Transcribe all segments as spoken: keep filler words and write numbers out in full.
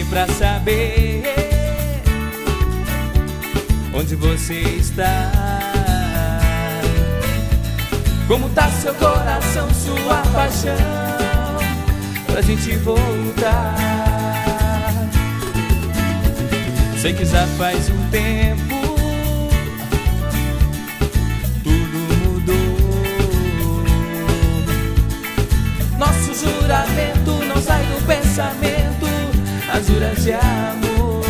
pra saber onde você está. Como tá seu coração, sua paixão, pra gente voltar. Sei que já faz um tempo tudo mudou. Nosso juramento não sai do pensamento, as juras de amor.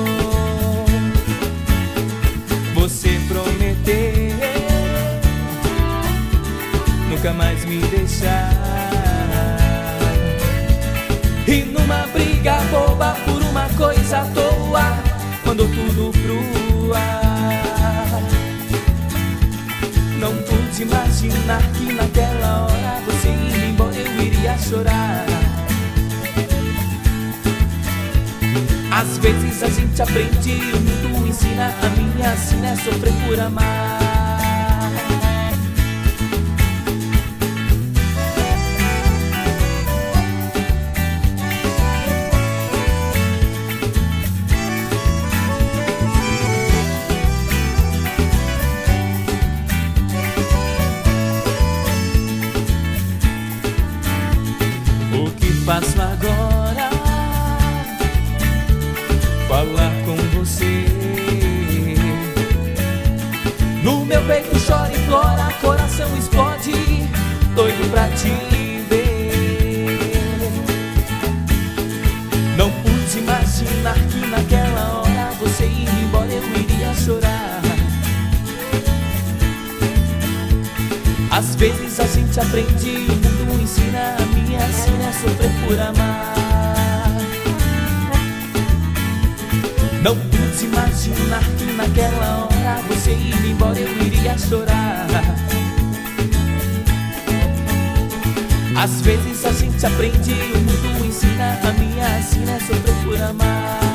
Você prometeu nunca mais me deixar. E numa briga boba por uma coisa à toa, mandou tudo pro ar. Não pude imaginar que naquela hora você indo embora eu iria chorar. Às vezes a gente aprende, o mundo ensina, a minha sina é sofrer por amar. O que faço agora? Falar com você. No meu peito chora e implora, coração explode, doido pra te ver. Não pude imaginar que naquela hora você indo embora eu iria chorar. Às vezes a gente aprende, o mundo ensina, a minha sina é sofrer por amar. Não pude imaginar que naquela hora você indo embora eu iria chorar. Às vezes a gente aprende, o mundo ensina, a minha sina é sofrer por amar.